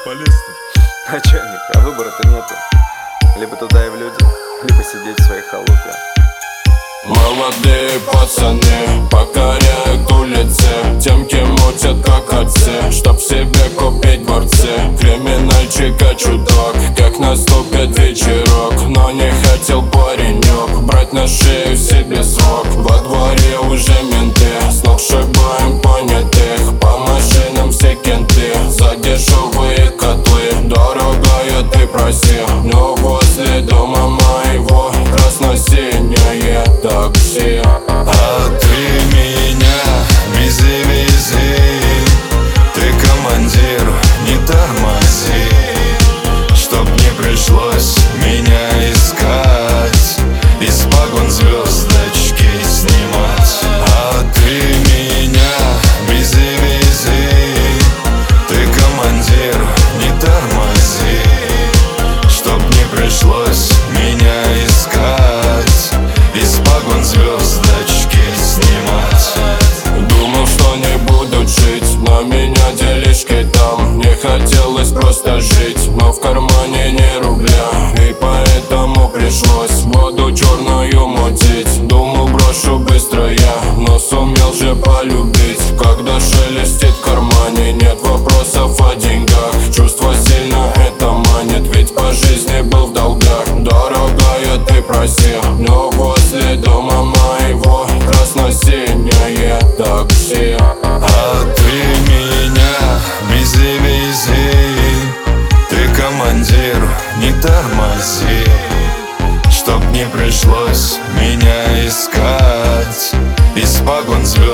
полез-то? Начальник, а выбора-то нету. Либо туда и в люди, либо сидеть в своей халупе. Молодые пацаны покоряют улицы, темки мутят как отцы, чтоб себе купить борцы. Криминальчика чудок, как наступит вечерок, но не хотел паренек брать на шею себе срок. Во дворе уже менты, сногсшибаем понятых, по машинам все кенты, за дешевые котлы. Дорогая, ты проси, но возле дома моего красно-синее такси. А ты меня вези-вези, ты командир, не тормози, чтоб не пришлось меня искать, из погон звездочки снимать. А ты меня вези-вези, ты командир, не тормози, чтоб не пришлось меня искать, из погон звездочки снимать. Думал, что не буду жить, но меня делишки там. Не хотелось просто жить, но в кармане не рубля, и поэтому пришлось воду черную мутить. Думал, брошу быстро я, но сумел же полюбить. Когда шелестит в кармане, нет вопросов о деньгах. Чувство сильно это манит, ведь по жизни был в долгах. Дорогая, ты проси, но возле дома моего красно-синее такси. А ты меня вези-вези, ты командир, не тормози, чтоб не пришлось меня искать, из погон звезд